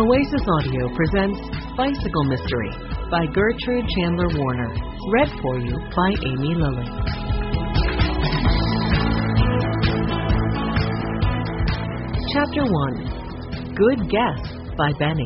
Oasis Audio presents Bicycle Mystery by Gertrude Chandler Warner. Read for you by Amy Lilly. Chapter 1. Good Guess by Benny.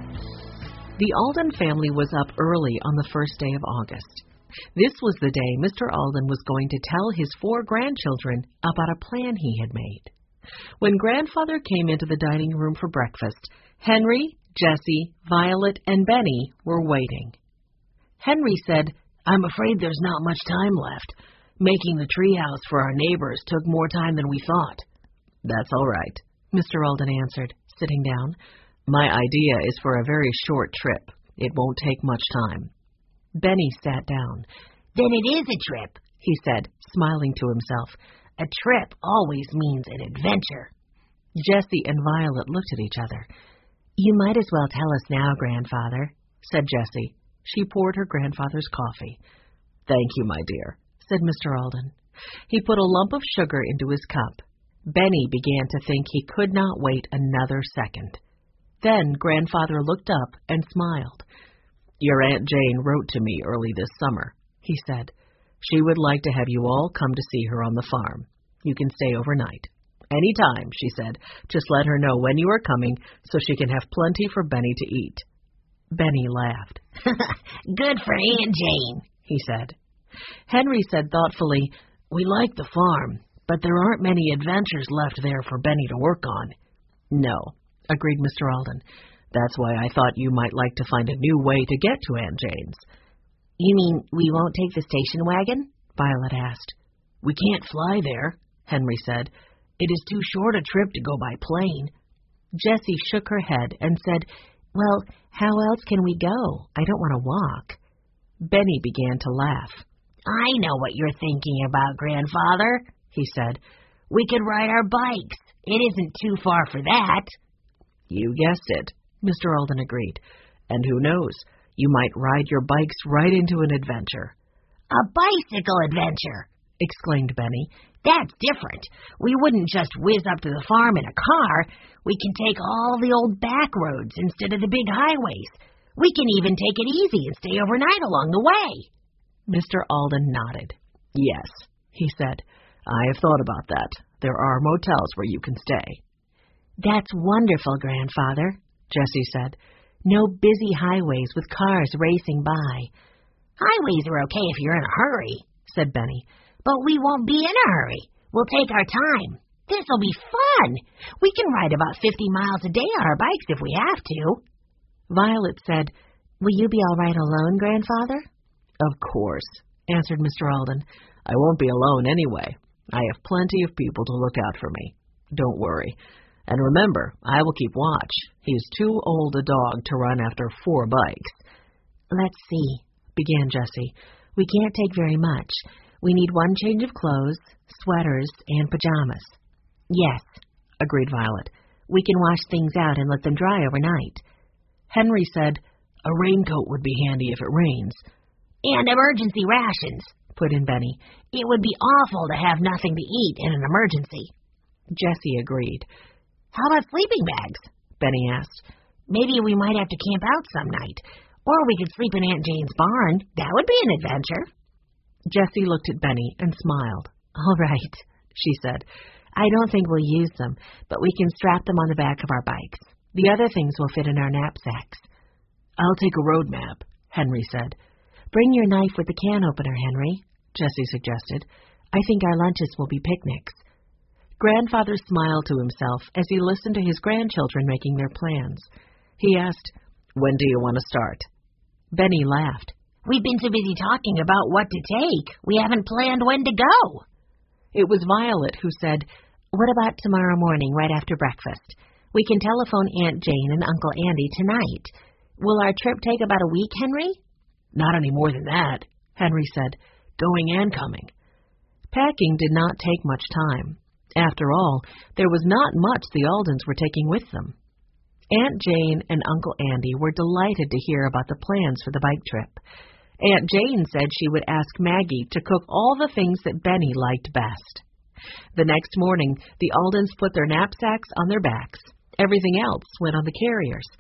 The Alden family was up early on the first day of August. This was the day Mr. Alden was going to tell his 4 grandchildren about a plan he had made. When Grandfather came into the dining room for breakfast, Henry, Jessie, Violet, and Benny were waiting. Henry said, "I'm afraid there's not much time left. Making the treehouse for our neighbors took more time than we thought." "That's all right," Mr. Alden answered, sitting down. "My idea is for a very short trip. It won't take much time." Benny sat down. "Then it is a trip," he said, smiling to himself. "A trip always means an adventure." Jessie and Violet looked at each other. "You might as well tell us now, Grandfather," said Jessie. She poured her grandfather's coffee. "Thank you, my dear," said Mr. Alden. He put a lump of sugar into his cup. Benny began to think he could not wait another second. Then Grandfather looked up and smiled. "Your Aunt Jane wrote to me early this summer," he said. "She would like to have you all come to see her on the farm. You can stay overnight. Any time," she said. "Just let her know when you are coming so she can have plenty for Benny to eat." Benny laughed. "Good for Aunt Jane," he said. Henry said thoughtfully, "We like the farm, but there aren't many adventures left there for Benny to work on." "No," agreed Mr. Alden. "That's why I thought you might like to find a new way to get to Aunt Jane's." "You mean we won't take the station wagon?" Violet asked. "We can't fly there," Henry said. "It is too short a trip to go by plane." Jessie shook her head and said, "Well, how else can we go? I don't want to walk." Benny began to laugh. "I know what you're thinking about, Grandfather," he said. "We could ride our bikes. It isn't too far for that." "You guessed it," Mr. Alden agreed. "And who knows, you might ride your bikes right into an adventure." "A bicycle adventure!" exclaimed Benny. "That's different. We wouldn't just whiz up to the farm in a car. We can take all the old back roads instead of the big highways. We can even take it easy and stay overnight along the way." Mr. Alden nodded. "Yes," he said. "I have thought about that. There are motels where you can stay." "That's wonderful, Grandfather," Jessie said. "No busy highways with cars racing by." "Highways are okay if you're in a hurry," said Benny. "But we won't be in a hurry. We'll take our time. This'll be fun. We can ride about 50 miles a day on our bikes if we have to." Violet said, "Will you be all right alone, Grandfather?" "Of course," answered Mr. Alden. "I won't be alone anyway. I have plenty of people to look out for me. Don't worry. And remember, I will keep watch. He is too old a dog to run after 4 bikes." "Let's see," began Jessie. "We can't take very much. We need 1 change of clothes, sweaters, and pajamas." "Yes," agreed Violet. "We can wash things out and let them dry overnight." Henry said, "A raincoat would be handy if it rains." "And emergency rations," put in Benny. "It would be awful to have nothing to eat in an emergency." Jessie agreed. "How about sleeping bags?" Benny asked. "Maybe we might have to camp out some night. Or we could sleep in Aunt Jane's barn. That would be an adventure." Jessie looked at Benny and smiled. "All right," she said. "I don't think we'll use them, but we can strap them on the back of our bikes. The other things will fit in our knapsacks." "I'll take a road map," Henry said. "Bring your knife with the can opener, Henry," Jessie suggested. "I think our lunches will be picnics." Grandfather smiled to himself as he listened to his grandchildren making their plans. He asked, "When do you want to start?" Benny laughed. "We've been too busy talking about what to take. We haven't planned when to go." It was Violet who said, "What about tomorrow morning right after breakfast? We can telephone Aunt Jane and Uncle Andy tonight. Will our trip take about a week, Henry?" "Not any more than that," Henry said, "going and coming." Packing did not take much time. After all, there was not much the Aldens were taking with them. Aunt Jane and Uncle Andy were delighted to hear about the plans for the bike trip. Aunt Jane said she would ask Maggie to cook all the things that Benny liked best. The next morning, the Aldens put their knapsacks on their backs. Everything else went on the carriers.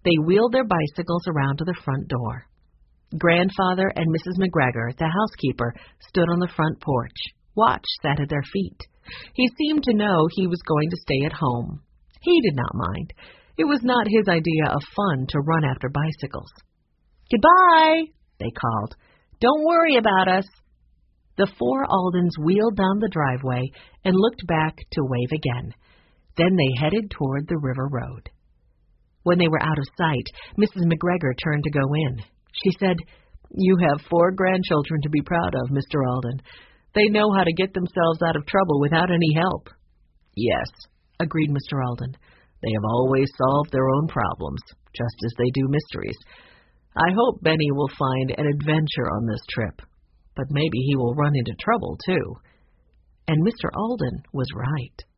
They wheeled their bicycles around to the front door. Grandfather and Mrs. McGregor, the housekeeper, stood on the front porch. Watch sat at their feet. He seemed to know he was going to stay at home. He did not mind. It was not his idea of fun to run after bicycles. "Goodbye," they called. "Don't worry about us." The four Aldens wheeled down the driveway and looked back to wave again. Then they headed toward the river road. When they were out of sight, Mrs. McGregor turned to go in. She said, "You have 4 grandchildren to be proud of, Mr. Alden. They know how to get themselves out of trouble without any help." "Yes," agreed Mr. Alden. "They have always solved their own problems, just as they do mysteries. I hope Benny will find an adventure on this trip, but maybe he will run into trouble, too." And Mr. Alden was right.